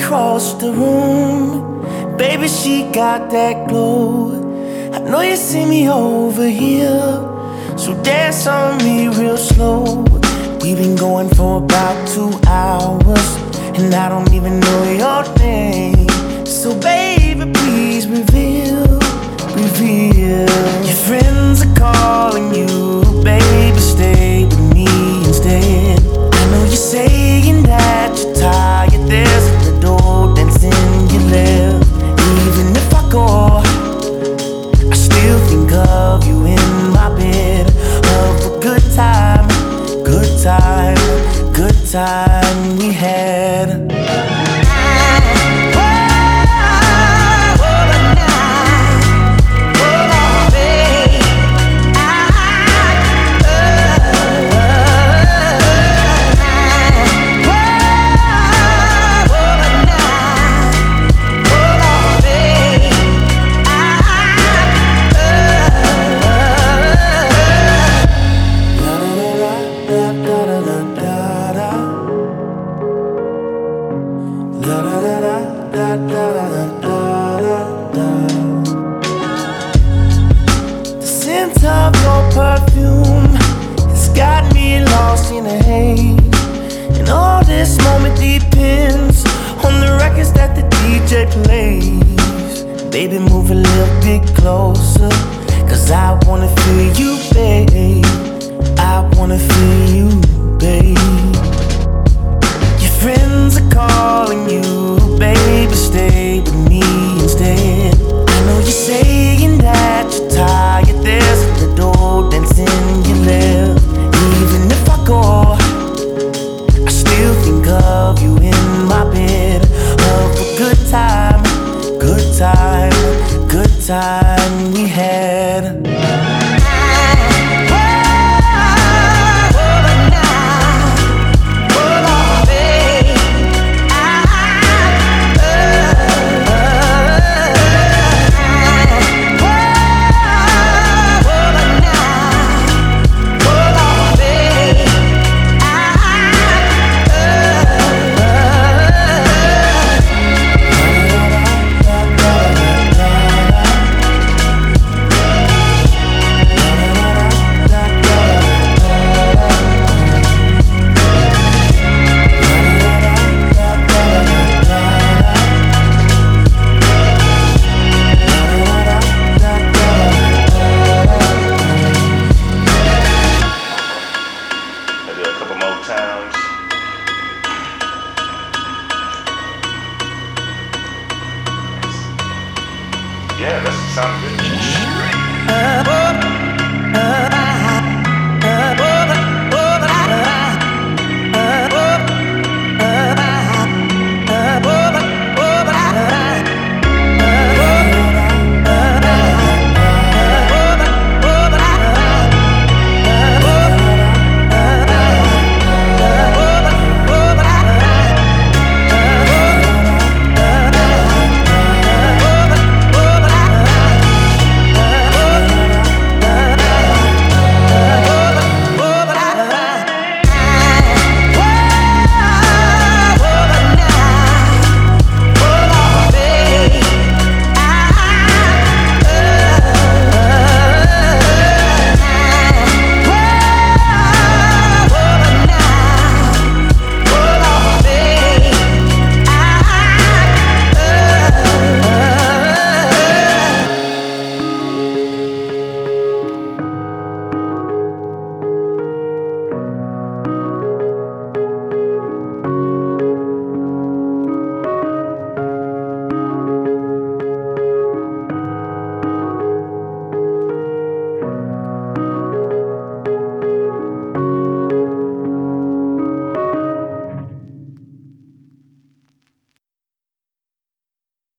across the room. Baby, she got that glow. I know you see me over here, so dance on me real slow. We've been going for about 2 hours, and I don't even know your name. So baby, please reveal. Your friends are calling you, baby, stay with me instead. I know you're saying that you're tired, there's a little dancing you left. Even if I go, I still think of you in my bed. Of a good time we had. The scent of your perfume has got me lost in a haze, and all this moment depends on the records that the DJ plays. Baby, move a little bit closer, 'cause I wanna feel you, babe. I wanna feel you, babe. Your friends are calling you, baby, stay with me instead. I know you're saying that you're tired, there's a little dancing you left. Even if I go, I still think of you in my bed. Of a good time we had. Yeah, that sounds good.